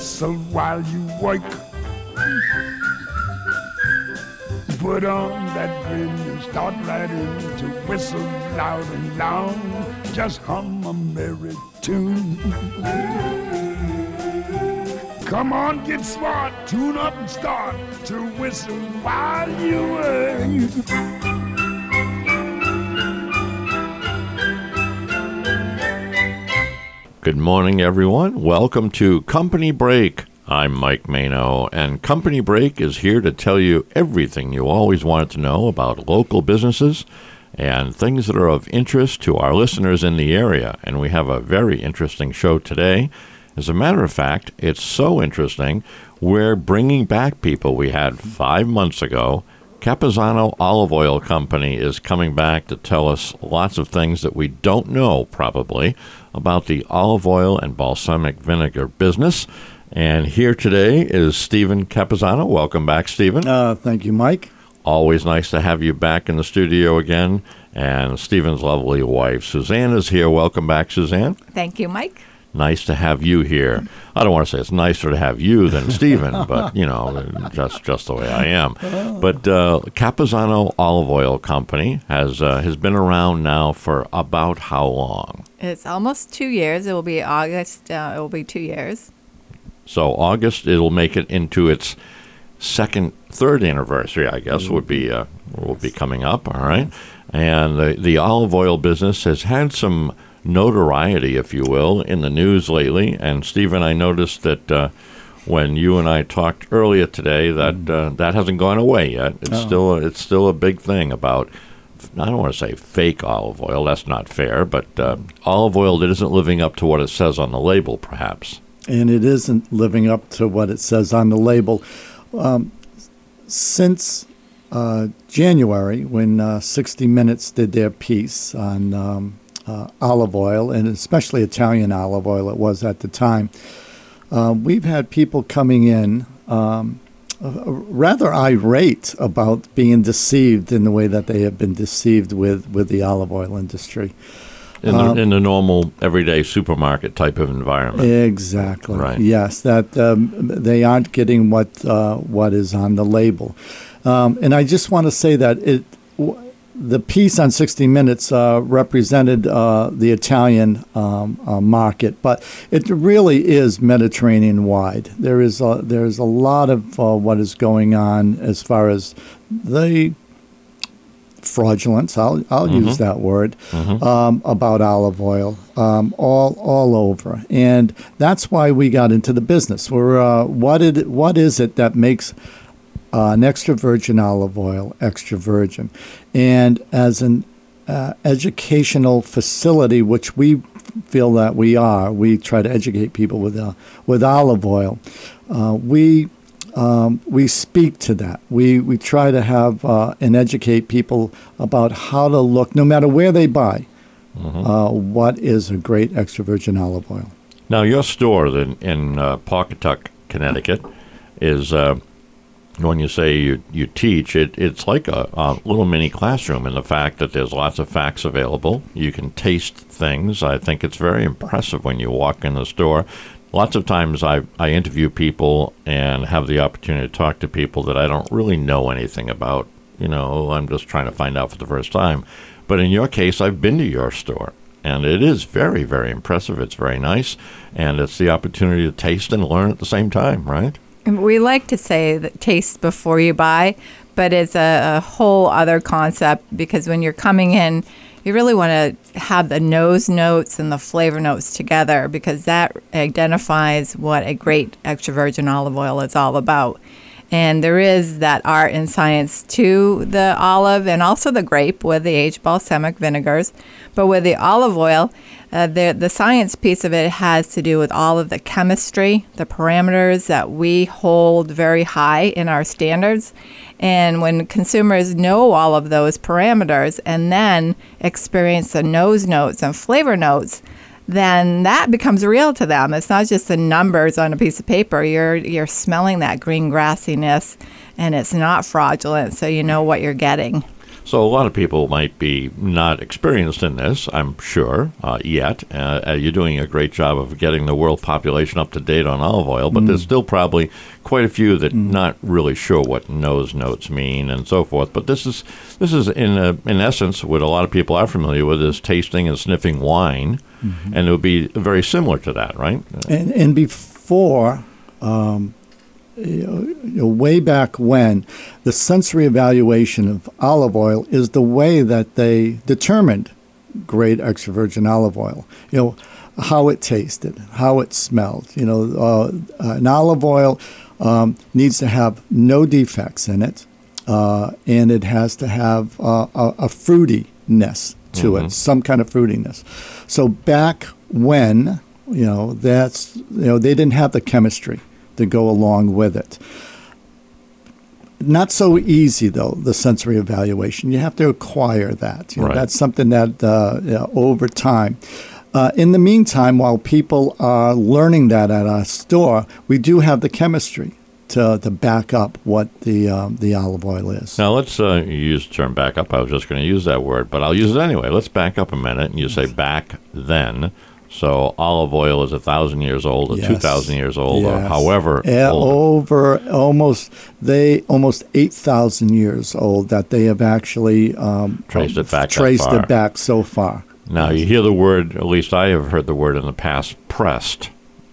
whistle while you work. Put on that grin and start right in to whistle loud and long. Just hum a merry tune. Come on, get smart, tune up and start to whistle while you work. Good morning, everyone. Welcome to Company Break. I'm Mike Mano, and Company Break is here to tell you everything you always wanted to know about local businesses and things that are of interest to our listeners in the area. And we have a very interesting show today. As a matter of fact, it's so interesting, we're bringing back people we had 5 months ago. Capizano Olive Oil Company is coming back to tell us lots of things that we don't know, probably, about the olive oil and balsamic vinegar business. And here today is Stephen Capizano. Welcome back, Stephen. Thank you, Mike. Always nice to have you back in the studio again. And Stephen's lovely wife, Suzanne, is here. Welcome back, Suzanne. Thank you, Mike. Nice to have you here. I don't want to say it's nicer to have you than Stephen, but, you know, just the way I am. But Capizano Olive Oil Company has been around now for about how long? It's almost 2 years. It will be August. It will be 2 years. So August, it'll make it into its third anniversary, I guess, will be coming up, all right? And the olive oil business has had some notoriety, if you will, in the news lately. And Stephen, I noticed that when you and I talked earlier today, that hasn't gone away yet. It's still a big thing about, I don't want to say fake olive oil. That's not fair, but olive oil that isn't living up to what it says on the label, perhaps. And it isn't living up to what it says on the label. Since January, when 60 Minutes did their piece on olive oil, and especially Italian olive oil it was at the time, we've had people coming in rather irate about being deceived in the way that they have been deceived with the olive oil industry. In the normal, everyday supermarket type of environment. Exactly. Right. Yes, that they aren't getting what is on the label. And I just want to say that the piece on 60 Minutes represented the Italian market, but it really is Mediterranean-wide. There's a lot of what is going on as far as the fraudulence, I'll use that word, about olive oil all over. And that's why we got into the business. What is it that makes an extra virgin olive oil extra virgin? And as an educational facility, which we feel that we try to educate people with olive oil. We speak to that. We try to have and educate people about how to look, no matter where they buy, what is a great extra virgin olive oil. Now, your store in Pawcatuck, Connecticut, is, when you say you teach, it's like a little mini classroom in the fact that there's lots of facts available. You can taste things. I think it's very impressive when you walk in the store. Lots of times I interview people and have the opportunity to talk to people that I don't really know anything about. You know, I'm just trying to find out for the first time. But in your case, I've been to your store, and it is very, very impressive. It's very nice, and it's the opportunity to taste and learn at the same time, right? We like to say that taste before you buy, but it's a whole other concept, because when you're coming in, you really want to have the nose notes and the flavor notes together, because that identifies what a great extra virgin olive oil is all about. And there is that art and science to the olive and also the grape with the aged balsamic vinegars. But with the olive oil, the science piece of it has to do with all of the chemistry, the parameters that we hold very high in our standards. And when consumers know all of those parameters and then experience the nose notes and flavor notes, then that becomes real to them. It's not just the numbers on a piece of paper. You're smelling that green grassiness, and it's not fraudulent, so you know what you're getting. So a lot of people might be not experienced in this, I'm sure, yet. You're doing a great job of getting the world population up to date on olive oil, but there's still probably quite a few that not really sure what nose notes mean and so forth. But this is in essence what a lot of people are familiar with is tasting and sniffing wine, and it would be very similar to that, right? And before, way back when, the sensory evaluation of olive oil is the way that they determined great extra virgin olive oil. How it tasted, how it smelled. An olive oil needs to have no defects in it, and it has to have a fruitiness to it, some kind of fruitiness. So back when, they didn't have the chemistry to go along with it. Not so easy, though, the sensory evaluation. You have to acquire that. Right. That's something that over time. In the meantime, while people are learning that at our store, we do have the chemistry to back up what the olive oil is. Now, let's use the term back up. I was just going to use that word, but I'll use it anyway. Let's back up a minute, and you say back then. So olive oil is 1,000 years old or 2,000 years old or however old. Over almost 8,000 years old that they have actually traced it back so far. Now, you hear the word, at least I have heard the word in the past, pressed.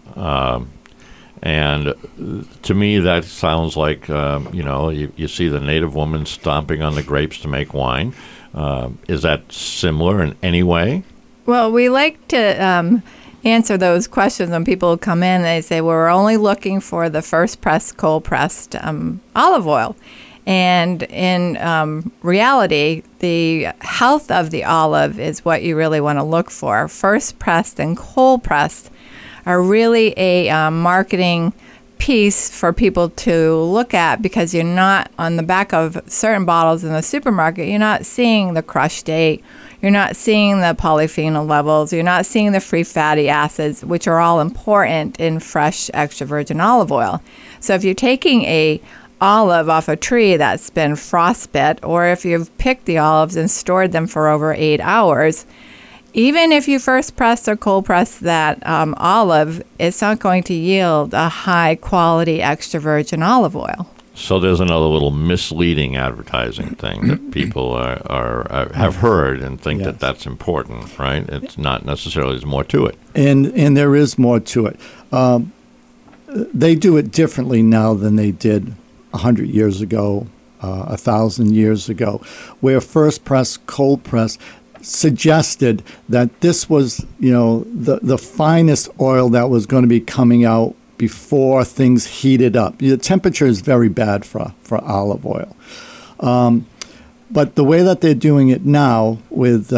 And to me, that sounds like, you see the native woman stomping on the grapes to make wine. Is that similar in any way? Well, we like to answer those questions when people come in. They say, well, we're only looking for the first pressed, cold pressed olive oil. And in reality, the health of the olive is what you really want to look for. First pressed and cold pressed are really a marketing piece for people to look at, because you're not, on the back of certain bottles in the supermarket, you're not seeing the crush date, you're not seeing the polyphenol levels, you're not seeing the free fatty acids, which are all important in fresh extra virgin olive oil. So if you're taking a olive off a tree that's been frostbit, or if you've picked the olives and stored them for over 8 hours, even if you first press or cold press that olive, it's not going to yield a high quality extra virgin olive oil. So there's another little misleading advertising thing that people have heard and think that that's important, right? It's not necessarily, there's more to it. And there is more to it. They do it differently now than they did 100 years ago, 1,000 years ago, where first press, cold press suggested that this was, the finest oil that was going to be coming out before things heated up. The temperature is very bad for olive oil. But the way that they're doing it now with,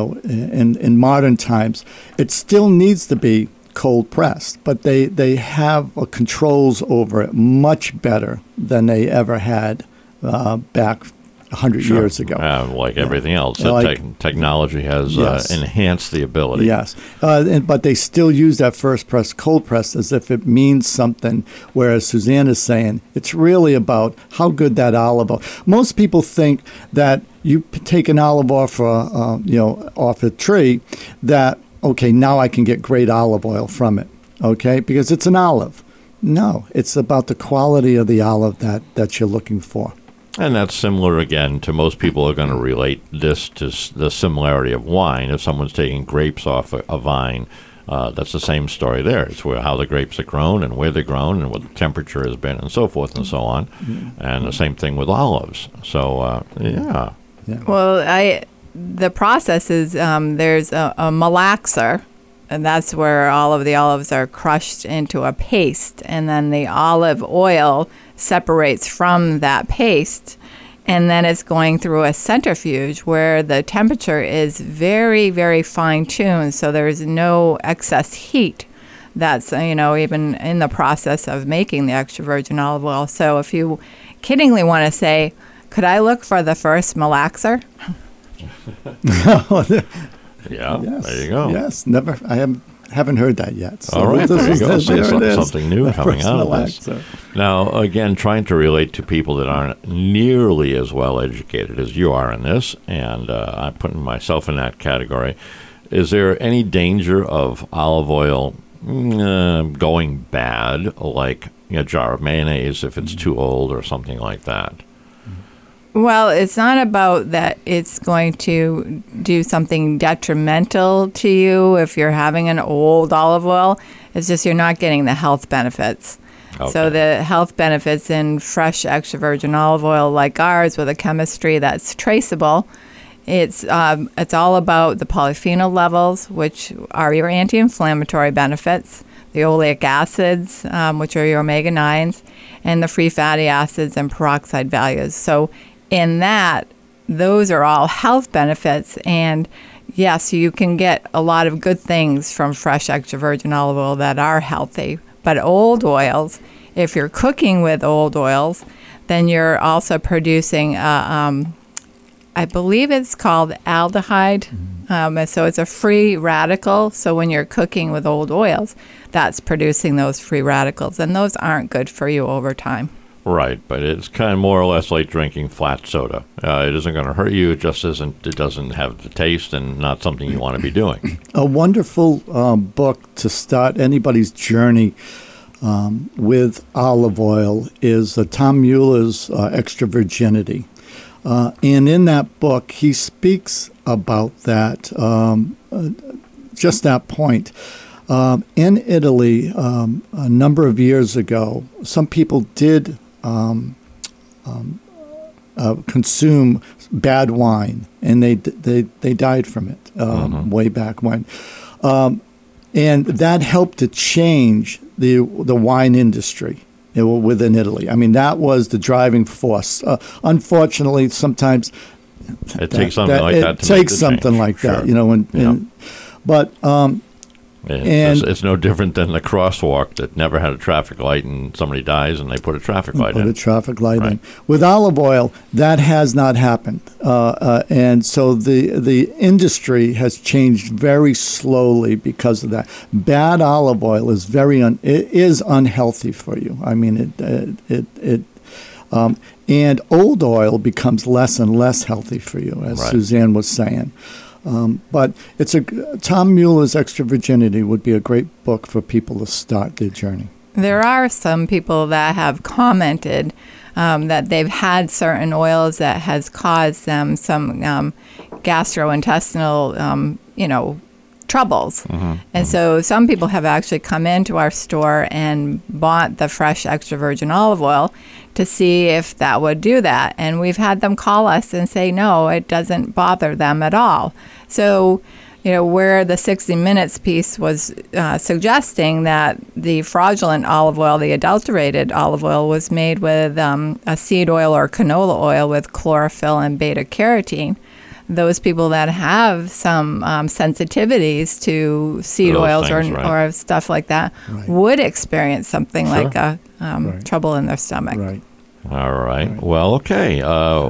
in modern times, it still needs to be cold pressed, but they have controls over it much better than they ever had back 100 years ago. Like everything else, technology has enhanced the ability. Yes, but they still use that first press, cold press as if it means something, whereas Suzanne is saying it's really about how good that olive oil. Most people think that you take an olive off off a tree, that, okay, now I can get great olive oil from it, okay, because it's an olive. No, it's about the quality of the olive that you're looking for. And that's similar, again, to most people are going to relate this to the similarity of wine. If someone's taking grapes off a vine, that's the same story there. It's how the grapes are grown and where they're grown and what the temperature has been and so forth and so on. Mm-hmm. And the same thing with olives. So, yeah. Well, the process is there's a malaxer, and that's where all of the olives are crushed into a paste, and then the olive oil separates from that paste, and then it's going through a centrifuge where the temperature is very, very fine-tuned, so there's no excess heat that's, even in the process of making the extra virgin olive oil. So if you kiddingly want to say, could I look for the first malaxer? Yeah, yes. There you go. Yes, I haven't heard that yet. So all right, there you go. See, there it is. something new coming out of this. Actor. Now, again, trying to relate to people that aren't nearly as well educated as you are in this, and I'm putting myself in that category. Is there any danger of olive oil going bad, like a jar of mayonnaise if it's too old or something like that? Well, it's not about that it's going to do something detrimental to you if you're having an old olive oil. It's just you're not getting the health benefits. Okay. So the health benefits in fresh extra virgin olive oil like ours with a chemistry that's traceable, it's all about the polyphenol levels, which are your anti-inflammatory benefits, the oleic acids, which are your omega-9s, and the free fatty acids and peroxide values. So in that, those are all health benefits, and yes, you can get a lot of good things from fresh extra virgin olive oil that are healthy. But old oils, if you're cooking with old oils, then you're also producing, I believe it's called aldehyde. And so it's a free radical. So when you're cooking with old oils, that's producing those free radicals, and those aren't good for you over time. Right, but it's kind of more or less like drinking flat soda. It isn't going to hurt you. It just isn't. It doesn't have the taste, and not something you want to be doing. A wonderful book to start anybody's journey with olive oil is Tom Mueller's Extra Virginity. And in that book, he speaks about that, just that point. In Italy, a number of years ago, some people did consume bad wine, and they died from it way back when. And that helped to change the wine industry within Italy. I mean, that was the driving force. Unfortunately, sometimes it takes something like that. It takes something like that, you know. But it's no different than the crosswalk that never had a traffic light, and somebody dies, and they put a traffic light in. Put a traffic light in. With olive oil, that has not happened, and so the industry has changed very slowly because of that. Bad olive oil is it is unhealthy for you. I mean, and old oil becomes less and less healthy for you, as Suzanne was saying. But Tom Mueller's Extra Virginity would be a great book for people to start their journey. There are some people that have commented that they've had certain oils that has caused them some gastrointestinal, troubles. And so some people have actually come into our store and bought the fresh extra virgin olive oil to see if that would do that. And we've had them call us and say, no, it doesn't bother them at all. So, where the 60 Minutes piece was suggesting that the fraudulent olive oil, the adulterated olive oil, was made with a seed oil or canola oil with chlorophyll and beta-carotene, those people that have some sensitivities to seed oils or stuff like that would experience something like a trouble in their stomach. Right. All right. Well, okay.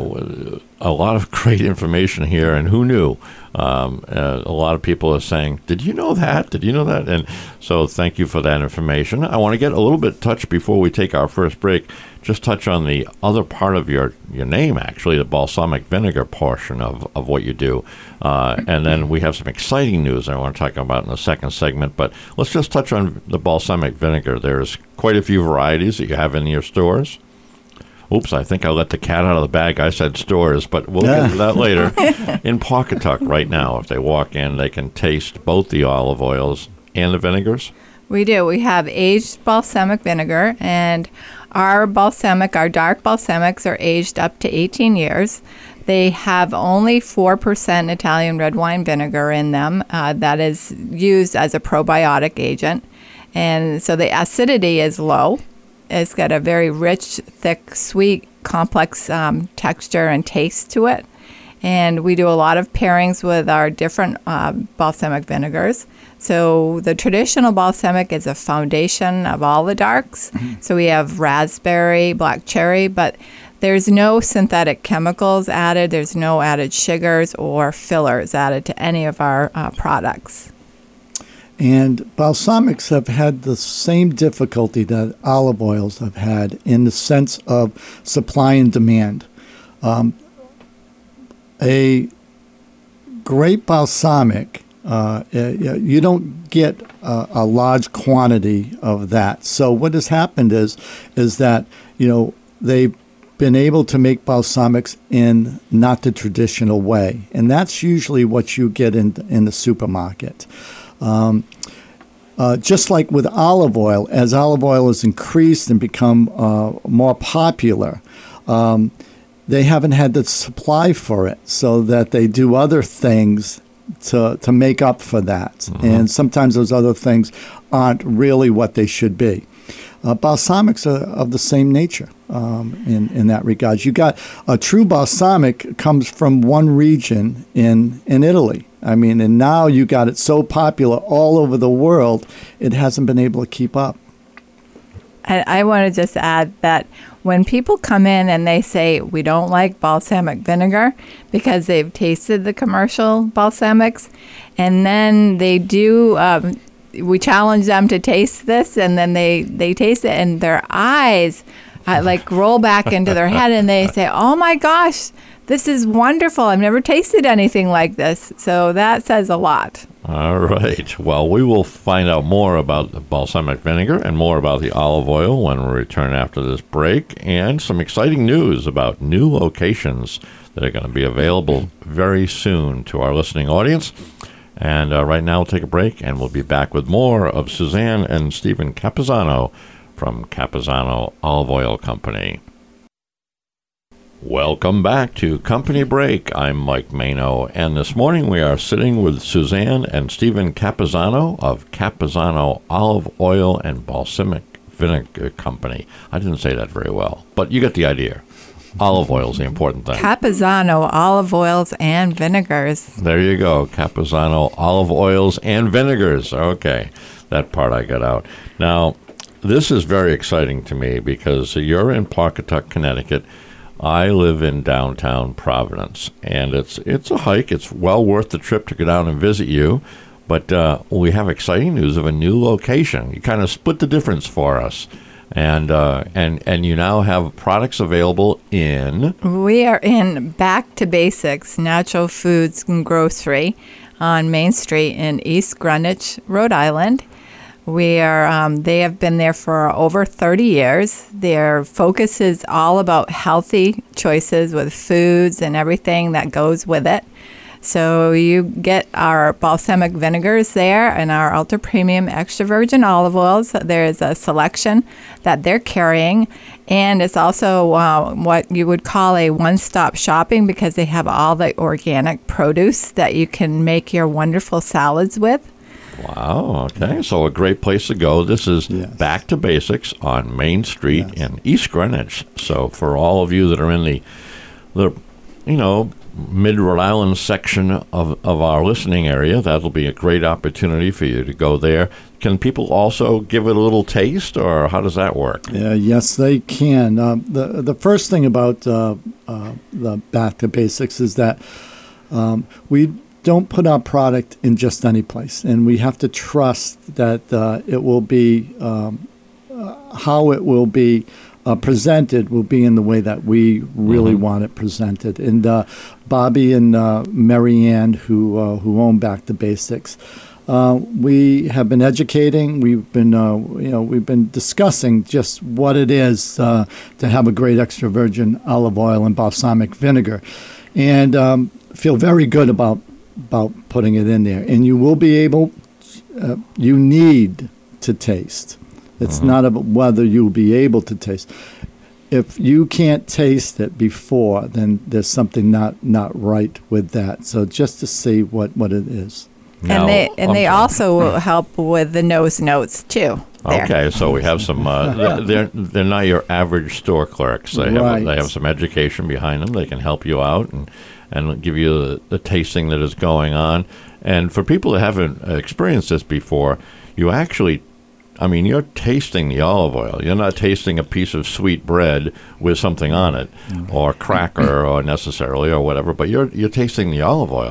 A lot of great information here, and who knew? A lot of people are saying, did you know that? Did you know that? And so thank you for that information. I want to get a little bit touched before we take our first break. Just touch on the other part of your name, actually, the balsamic vinegar portion of what you do. And then we have some exciting news I want to talk about in the second segment. But let's just touch on the balsamic vinegar. There's quite a few varieties that you have in your stores. Oops, I think I let the cat out of the bag. I said stores, but we'll get to that later. In Pawcatuck right now, if they walk in, they can taste both the olive oils and the vinegars? We do. We have aged balsamic vinegar, and our dark balsamics are aged up to 18 years. They have only 4% Italian red wine vinegar in them that is used as a probiotic agent. And so the acidity is low. It's got a very rich, thick, sweet, complex texture and taste to it. And we do a lot of pairings with our different balsamic vinegars. So the traditional balsamic is a foundation of all the darks. So we have raspberry, black cherry, but there's no synthetic chemicals added. There's no added sugars or fillers added to any of our products. And balsamics have had the same difficulty that olive oils have had in the sense of supply and demand. A great balsamic, you don't get a large quantity of that. So what has happened is that, they've been able to make balsamics in not the traditional way. And that's usually what you get in the supermarket. Just like with olive oil, as olive oil has increased and become more popular, they haven't had the supply for it, so that they do other things to make up for that. Mm-hmm. And sometimes those other things aren't really what they should be. Balsamics are of the same nature in that regard. You got a true balsamic comes from one region in Italy. I mean, and now you got it so popular all over the world, it hasn't been able to keep up. And I want to just add that when people come in and they say we don't like balsamic vinegar because they've tasted the commercial balsamics, and then they do, we challenge them to taste this, and then they taste it, and their eyes roll back into their head, and they say, "Oh my gosh, this is wonderful. I've never tasted anything like this." So that says a lot. All right. Well, we will find out more about the balsamic vinegar and more about the olive oil when we return after this break, and some exciting news about new locations that are going to be available very soon to our listening audience. And right now, we'll take a break, and we'll be back with more of Suzanne and Stephen Capizzano from Capizzano Olive Oil Company. Welcome back to Company Break. I'm Mike Mano, and this morning we are sitting with Suzanne and Stephen Capizzano of Capizzano Olive Oil and Balsamic Vinegar Company. I didn't say that very well, but you get the idea. Olive oil is the important thing. Capizzano Olive Oils and Vinegars. There you go. Capizzano Olive Oils and Vinegars. Okay, that part I got out. Now, this is very exciting to me because you're in Pawcatuck, Connecticut. I live in downtown Providence, and it's a hike. It's well worth the trip to go down and visit you. But we have exciting news of a new location. You kind of split the difference for us. And you now have products available in? We are in Back to Basics Natural Foods and Grocery on Main Street in East Greenwich, Rhode Island. We are. They have been there for over 30 years. Their focus is all about healthy choices with foods and everything that goes with it. So you get our balsamic vinegars there and our ultra premium extra virgin olive oils. There is a selection that they're carrying, and it's also what you would call a one-stop shopping because they have all the organic produce that you can make your wonderful salads with. Wow, okay. So a great place to go. This is Back to Basics on Main Street in East Greenwich. So for all of you that are in the mid-Rhode Island section of our listening area, that'll be a great opportunity for you to go there. Can people also give it a little taste, or how does that work? Yes, they can. The first thing about the Back to Basics is that we don't put our product in just any place, and we have to trust that it will be how it will be presented will be in the way that we really want it presented. And Bobby and Marianne, who own Back to Basics, we have been educating. We've been discussing just what it is to have a great extra virgin olive oil and balsamic vinegar, and feel very good about putting it in there. And you will be able. You need to taste. It's not about whether you'll be able to taste. If you can't taste it before, then there's something not right with that. So just to see what it is. Now, they also will help with the nose notes too. There. Okay, so we have some. They're not your average store clerks. They have some education behind them. They can help you out and give you the tasting that is going on. And for people that haven't experienced this before, you actually. You're tasting the olive oil. You're not tasting a piece of sweet bread with something on it, or cracker, or necessarily, or whatever. But you're tasting the olive oil.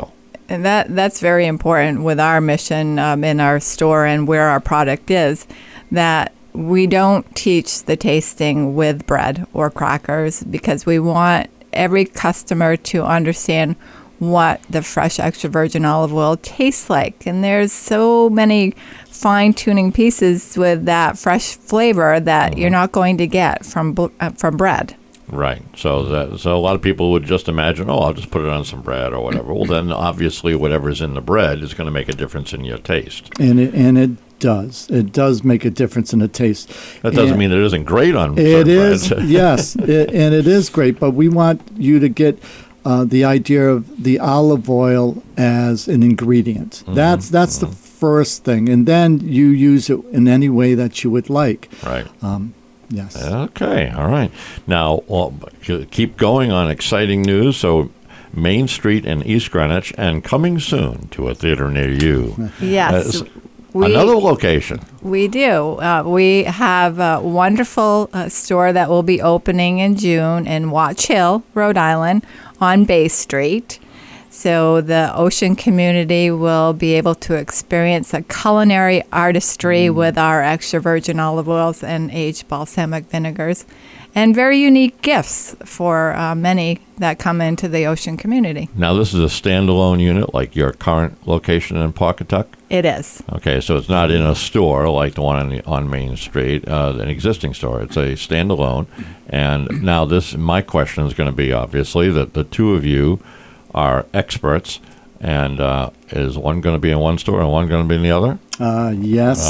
And that's very important with our mission in our store and where our product is, that we don't teach the tasting with bread or crackers, because we want every customer to understand what the fresh extra virgin olive oil tastes like. And there's so many fine-tuning pieces with that fresh flavor that you're not going to get from bread. Right. So a lot of people would just imagine, I'll just put it on some bread or whatever. Well, then obviously whatever's in the bread is going to make a difference in your taste. And it does. It does make a difference in the taste. That doesn't mean it isn't great on it is, bread. yes, and it is great. But we want you to get the idea of the olive oil as an ingredient. That's the first thing, and then you use it in any way that you would like. Right. Yes. Okay. All right. Now, keep going on exciting news. So, Main Street in East Greenwich, and coming soon to a theater near you. Yes. Another location. We do. We have a wonderful store that will be opening in June in Watch Hill, Rhode Island, on Bay Street. So the ocean community will be able to experience a culinary artistry with our extra virgin olive oils and aged balsamic vinegars, and very unique gifts for many that come into the ocean community. Now, this is a standalone unit like your current location in Pawcatuck? It is. Okay, so it's not in a store like the one on Main Street, an existing store. It's a standalone. And now my question is going to be, obviously, that the two of you are experts, and is one going to be in one store and one going to be in the other? Yes.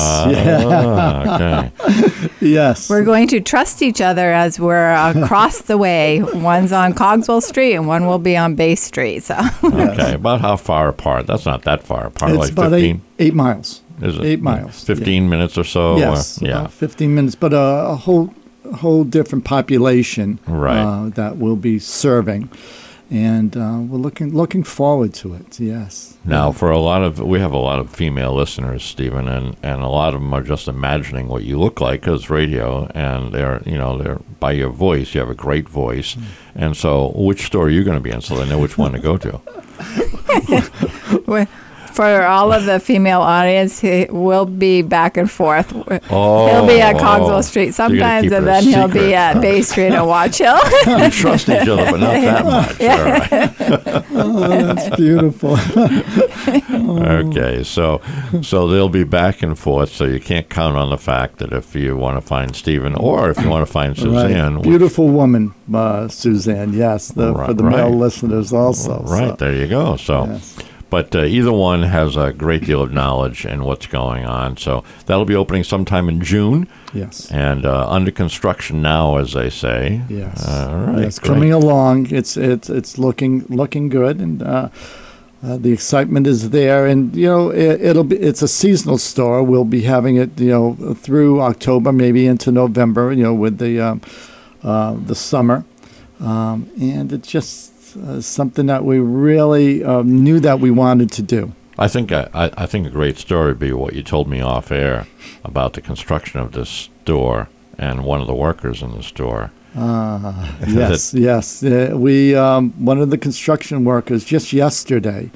Okay. Yes. We're going to trust each other as we're across the way. One's on Cogswell Street and one will be on Bay Street. So. Okay. About how far apart? That's not that far apart. It's like about 15? 8 miles. Is it 8 miles. 15 minutes or so? Yes. Or, About 15 minutes, but a whole different population that we'll be serving. And we're looking forward to it. Yes. Now, we have a lot of female listeners, Stephen, and a lot of them are just imagining what you look like because it's and they're by your voice. You have a great voice, and so which store are you going to be in, so they know which one to go to? For all of the female audience, he will be back and forth. He'll be at Cogswell Street sometimes, and then he'll be at Bay Street and Watch Hill. We trust each other, but not that much. Yeah. All right. That's beautiful. Okay, so they'll be back and forth, so you can't count on the fact that if you want to find Stephen or if you want to find Suzanne. Right. Beautiful woman, Suzanne, yes, for the male listeners also. Right, so. There you go. So. Yes. But either one has a great deal of knowledge in what's going on. So that'll be opening sometime in June. Yes. And under construction now, as they say. Yes. All right. It's coming along. It's looking good, and the excitement is there. And it's a seasonal store. We'll be having it through October, maybe into November. With the summer, and it's just. Something that we really knew that we wanted to do. I think a great story would be what you told me off air about the construction of this store and one of the workers in the store. Yes. We one of the construction workers just yesterday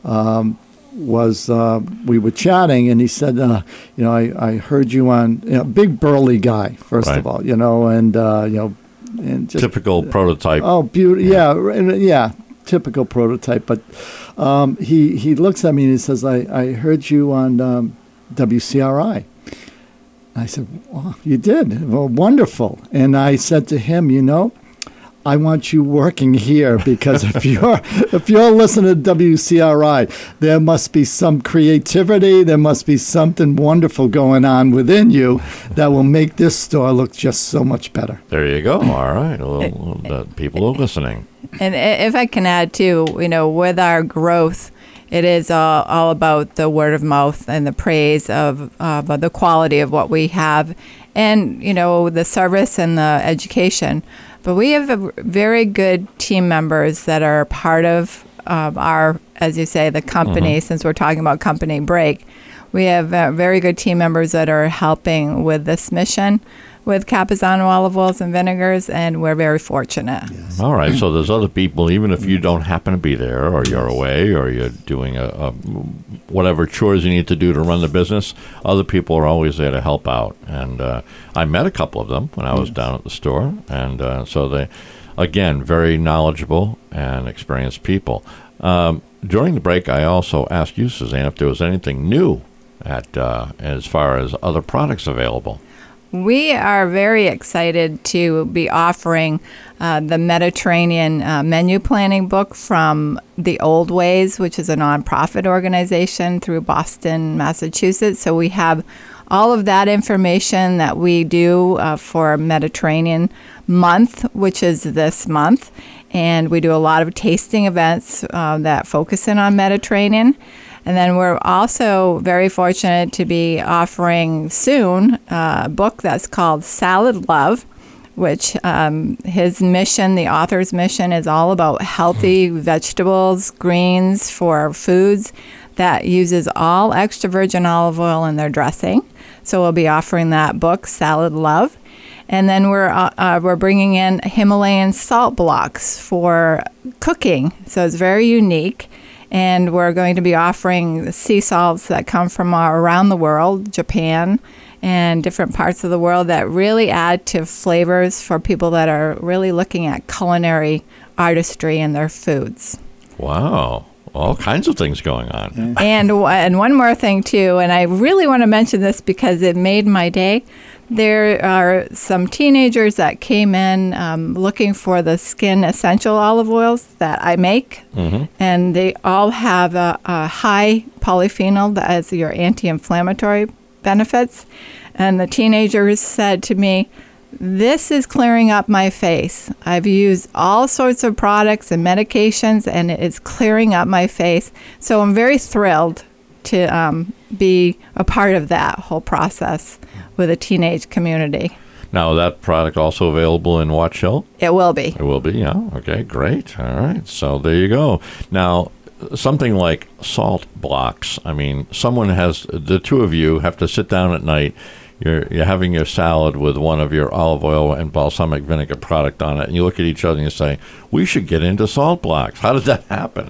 we were chatting, and he said, I heard you on big burly guy first of all, and just, typical prototype. Oh, beautiful! Yeah, typical prototype. But he looks at me and he says, "I heard you on WCRI." I said, "Oh, you did? Well, wonderful." And I said to him, I want you working here, because if you're listening to WCRI, there must be some creativity, there must be something wonderful going on within you that will make this store look just so much better. There you go. All right. People are listening. And if I can add too, with our growth, it is all about the word of mouth and the praise of the quality of what we have, and the service and the education. But we have very good team members that are part of our, as you say, the company. Since we're talking about Company Break, we have very good team members that are helping with this mission. with Capizano olive oils and vinegars, and we're very fortunate. Yes. All right, so there's other people, even if you don't happen to be there, or you're away, or you're doing a whatever chores you need to do to run the business, other people are always there to help out. And I met a couple of them when I was down at the store, and so they, again, very knowledgeable and experienced people. During the break, I also asked you, Suzanne, if there was anything new as far as other products available. We are very excited to be offering the Mediterranean menu planning book from The Old Ways, which is a nonprofit organization through Boston, Massachusetts. So we have all of that information that we do for Mediterranean Month, which is this month. And we do a lot of tasting events that focus in on Mediterranean. And then we're also very fortunate to be offering soon a book that's called Salad Love, which his mission, the author's mission, is all about healthy vegetables, greens for foods that uses all extra virgin olive oil in their dressing. So we'll be offering that book, Salad Love. And then we're bringing in Himalayan salt blocks for cooking. So it's very unique. And we're going to be offering sea salts that come from around the world, Japan, and different parts of the world that really add to flavors for people that are really looking at culinary artistry in their foods. Wow. All kinds of things going on. And one more thing, too, and I really want to mention this because it made my day. There are some teenagers that came in looking for the skin essential olive oils that I make, and they all have a high polyphenol as your anti-inflammatory benefits. And the teenagers said to me, "This is clearing up my face. I've used all sorts of products and medications, and it is clearing up my face." So I'm very thrilled to be a part of that whole process with a teenage community. Now, that product also available in Watch Hill? It will be. It will be, yeah. Okay, great. All right. So there you go. Now, something like salt blocks. I mean, the two of you have to sit down at night. You're having your salad with one of your olive oil and balsamic vinegar product on it, and you look at each other and you say, "We should get into salt blocks." How did that happen?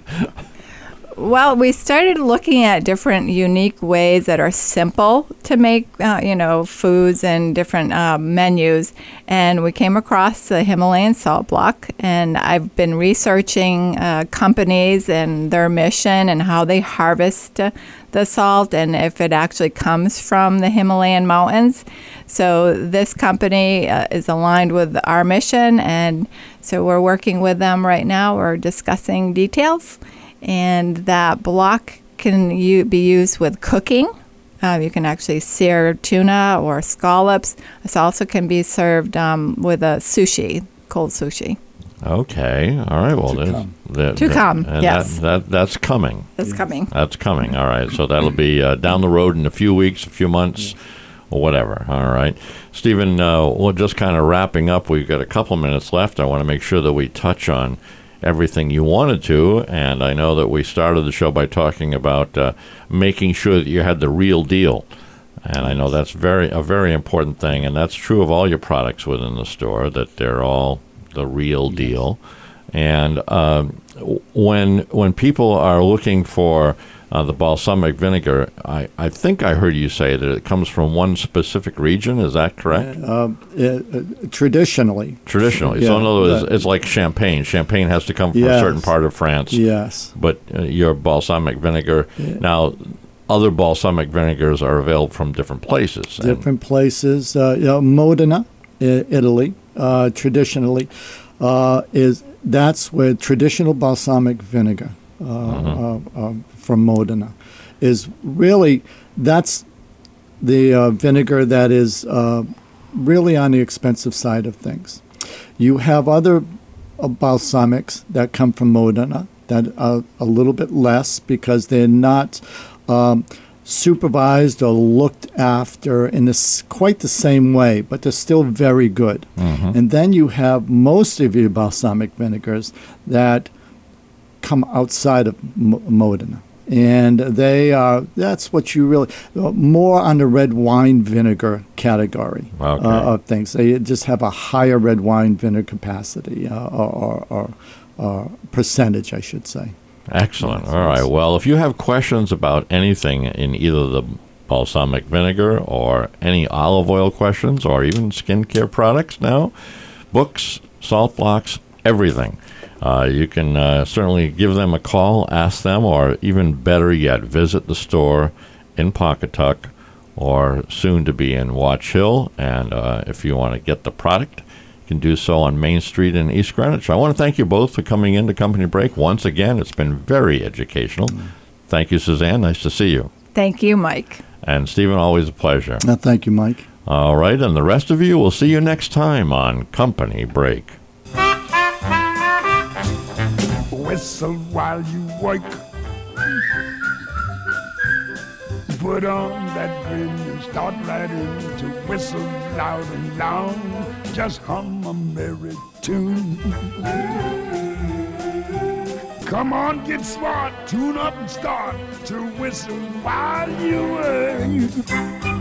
Well, we started looking at different unique ways that are simple to make, foods and different menus. And we came across the Himalayan salt block. And I've been researching companies and their mission and how they harvest the salt and if it actually comes from the Himalayan mountains. So this company is aligned with our mission. And so we're working with them right now. We're discussing details. And that block can be used with cooking. You can actually sear tuna or scallops. This also can be served with a sushi, cold sushi. Okay. All right. Well, To come, yes. That's coming. That's coming. That's coming. All right. So that'll be down the road in a few weeks, a few months, or whatever. All right. Stephen, we're just kind of wrapping up. We've got a couple minutes left. I want to make sure that we touch on everything you wanted to, and I know that we started the show by talking about making sure that you had the real deal, and I know that's a very important thing, and that's true of all your products within the store, that they're all the real deal. And when people are looking for the balsamic vinegar, I think I heard you say that it comes from one specific region. Is that correct? Traditionally. Traditionally. Yeah, so in other words, it's like champagne. Champagne has to come from a certain part of France. Yes. But your balsamic vinegar, now other balsamic vinegars are available from different places. Different places. Modena, Italy, traditionally, that's where traditional balsamic vinegar from Modena is really, that's the vinegar that is really on the expensive side of things. You have other balsamics that come from Modena that are a little bit less because they're not supervised or looked after in quite the same way, but they're still very good. And then you have most of your balsamic vinegars that come outside of Modena. And that's what you really, more on the red wine vinegar category of things. They just have a higher red wine vinegar capacity or percentage, I should say. Excellent. All right. Well, if you have questions about anything in either the balsamic vinegar or any olive oil questions or even skincare products now, books, salt blocks, everything, you can certainly give them a call, ask them, or even better yet, visit the store in Pawcatuck or soon to be in Watch Hill. And if you want to get the product, you can do so on Main Street in East Greenwich. I want to thank you both for coming into Company Break. Once again, it's been very educational. Thank you, Suzanne. Nice to see you. Thank you, Mike. And Stephen, always a pleasure. Thank you, Mike. All right, and the rest of you, we'll see you next time on Company Break. Whistle while you work. Put on that grin and start right in to whistle loud and long. Just hum a merry tune. Come on, get smart, tune up and start to whistle while you work.